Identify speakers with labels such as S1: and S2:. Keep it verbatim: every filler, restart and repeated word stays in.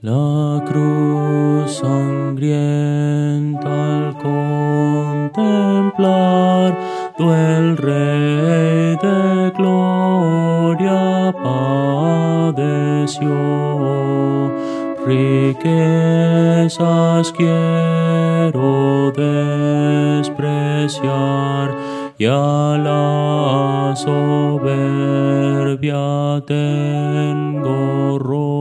S1: La cruz sangrienta al contemplar, tú el Rey de gloria padeció. Riquezas quiero despreciar y a la soberbia tengo horror.